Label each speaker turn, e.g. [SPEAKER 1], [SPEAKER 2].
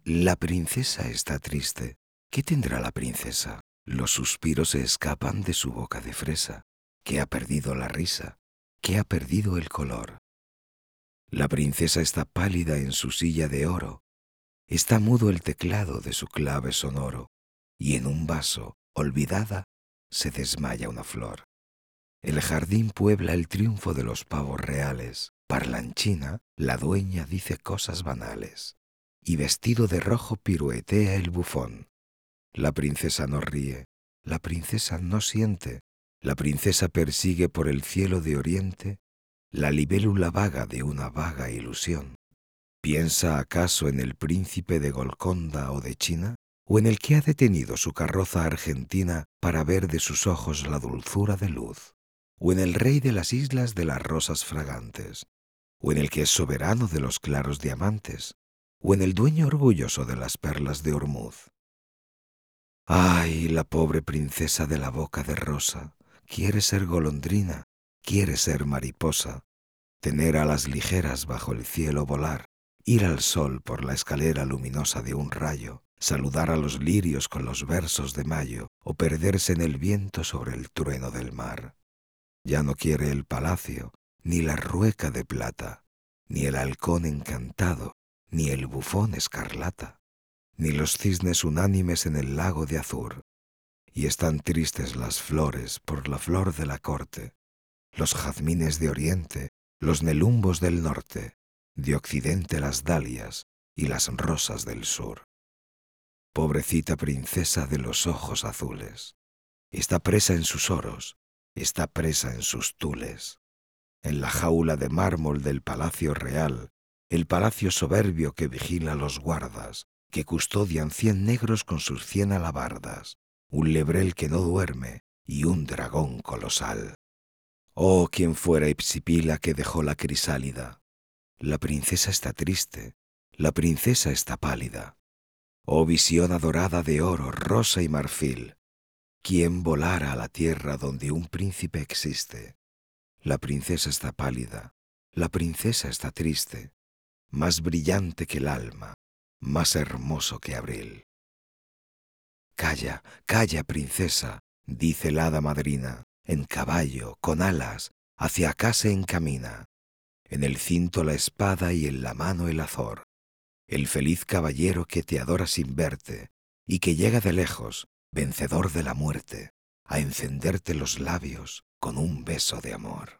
[SPEAKER 1] La princesa está triste. ¿Qué tendrá la princesa? Los suspiros se escapan de su boca de fresa, que ha perdido la risa, que ha perdido el color. La princesa está pálida en su silla de oro, está mudo el teclado de su clave sonoro, y en un vaso, olvidada, se desmaya una flor. El jardín puebla el triunfo de los pavos reales. Parlanchina, la dueña dice cosas banales. Y vestido de rojo piruetea el bufón. La princesa no ríe, la princesa no siente. La princesa persigue por el cielo de oriente la libélula vaga de una vaga ilusión. ¿Piensa acaso en el príncipe de Golconda o de China? ¿O en el que ha detenido su carroza argentina para ver de sus ojos la dulzura de luz? ¿O en el rey de las islas de las rosas fragantes? ¿O en el que es soberano de los claros diamantes? ¿O en el dueño orgulloso de las perlas de Ormuz? ¡Ay, la pobre princesa de la boca de rosa! Quiere ser golondrina, quiere ser mariposa, tener alas ligeras bajo el cielo volar, ir al sol por la escalera luminosa de un rayo, saludar a los lirios con los versos de mayo, o perderse en el viento sobre el trueno del mar. Ya no quiere el palacio, ni la rueca de plata, ni el halcón encantado, ni el bufón escarlata, ni los cisnes unánimes en el lago de azur. Y están tristes las flores por la flor de la corte, los jazmines de oriente, los nelumbos del norte, de occidente las dalias y las rosas del sur. Pobrecita princesa de los ojos azules, está presa en sus oros, está presa en sus tules, en la jaula de mármol del palacio real, el palacio soberbio que vigila los guardas, que custodian 100 negros con sus 100 alabardas, un lebrel que no duerme y un dragón colosal. Oh, quien fuera Hipsipila que dejó la crisálida. La princesa está triste, la princesa está pálida. Oh, visión adorada de oro, rosa y marfil, ¿quién volara a la tierra donde un príncipe existe? La princesa está pálida, la princesa está triste, más brillante que el alma, más hermoso que abril. Calla, calla, princesa, dice la hada madrina, en caballo, con alas, hacia acá se encamina. En el cinto la espada y en la mano el azor. El feliz caballero que te adora sin verte y que llega de lejos, vencedor de la muerte, a encenderte los labios con un beso de amor.